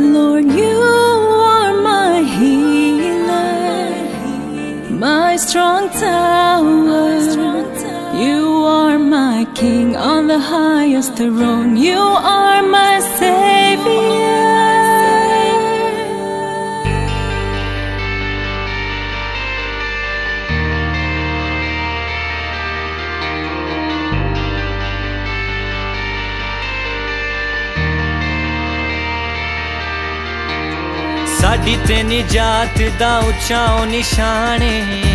Lord, you are my healer, my strong tower. You are my King on the highest throne. You are my Savior. साडी ते निजात दा उच्चा निशाने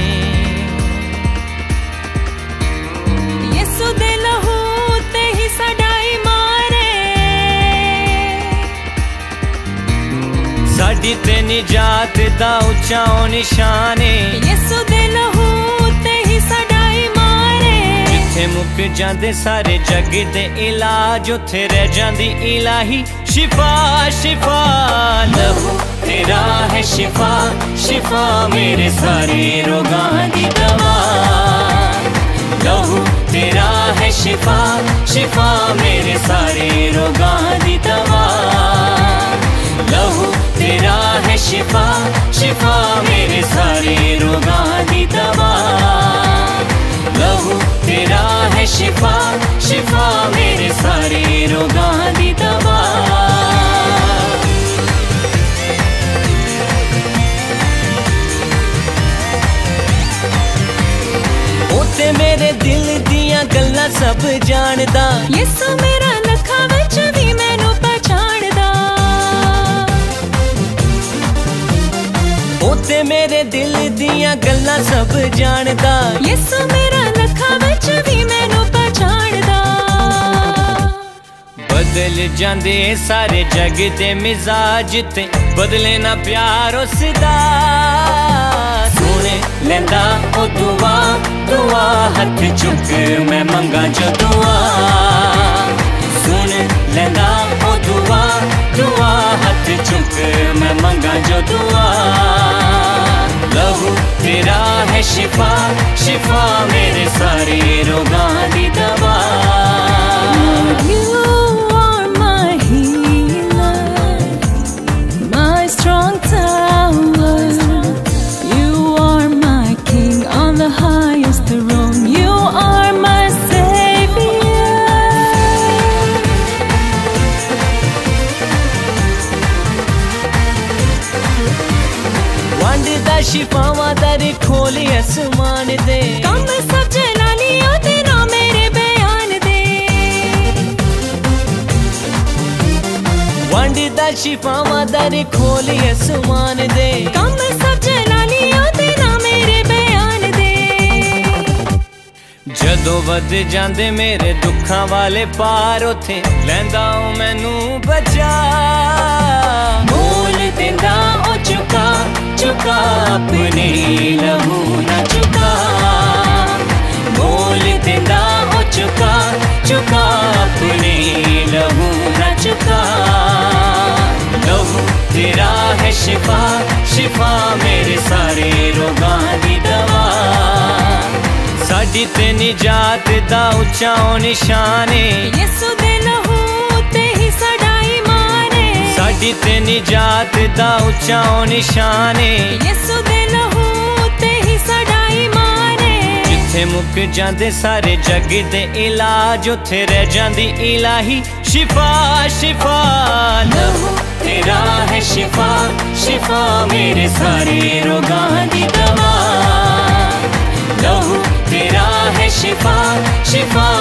यसु दे लहू ते ही साडा ईमान है। साडी ते निजात दा उच्चा निशाने यसु दे लहू ते ही साडा ईमान है। जिथे मुक जांदे सारे जग दे इलाज उथे रह जांदी इलाही शिफा शिफा। लहू तेरा है शिफा शिफा मेरे सारे रोगां दी दवा। लहू तेरा है शिफा शिफा मेरे सारे रोगां दी दवा। लहू तेरा है शिफा शिफा मेरे सारे रोगां दी दवा। लहू तेरा है शिफा शिफा मेरे सारे रोगां दी दवा। ते मेरे दिल दियां गल्लां सब जानदा। यसु मेरा लखां विच भी मैनू पहचानदा। ओ ते मेरे दिल दियां गल्लां सब जानदा। यसु मेरा लखां विच भी मैनू पहचानदा। बदल जांदे सारे जग दे मिजाज ते बदले ना प्यार उसदा। सुन लेंदा ओ दुआ दुआ हथ चुक मैं मंगा जो दुआ। सुन लेंदा ओ दुआ दुआ हथ चुक मैं मंगा जो दुआ। लहू तेरा है शिफा शिफा मेरे सारे रोगां दी दवा। You are my healer, my strong tower. You are my King on the highest throne. You are my Savior. वंड दा शिफावां दर खोली आसमान दे। कम सब जलालियों ते ना मेरे बयान दे। वंड दा शिफावां दर खोली आसमान दे। कम सब जलालियों ते ना मेरे बयान दे। जदों वध जांदे मेरे दुखां वाले पार उथे लैंदा ओ मैनू बचा। मोल देंदा ओ चुका चुका अपने लहू ना चुका। मोल देंदा ओ चुका चुका अपने लहू ना चुका। लहू तेरा है शिफा शिफा मेरे सारे रोगां दी दवा। साडी ते निजात दा उच्चा निशाने यसु दे लहू ते ही साडा ईमान है। साडी ते निजात दा उच्चा निशाने यसु दे लहू ते ही साडा ईमान है। जिथे मुक जांदे सारे जग दे इलाज उथे रह जांदी इलाही शिफा शिफा। लहू तेरा है शिफा शिफा मेरे सारे रोगां दी दवा। लहू तेरा है शिफा शिफा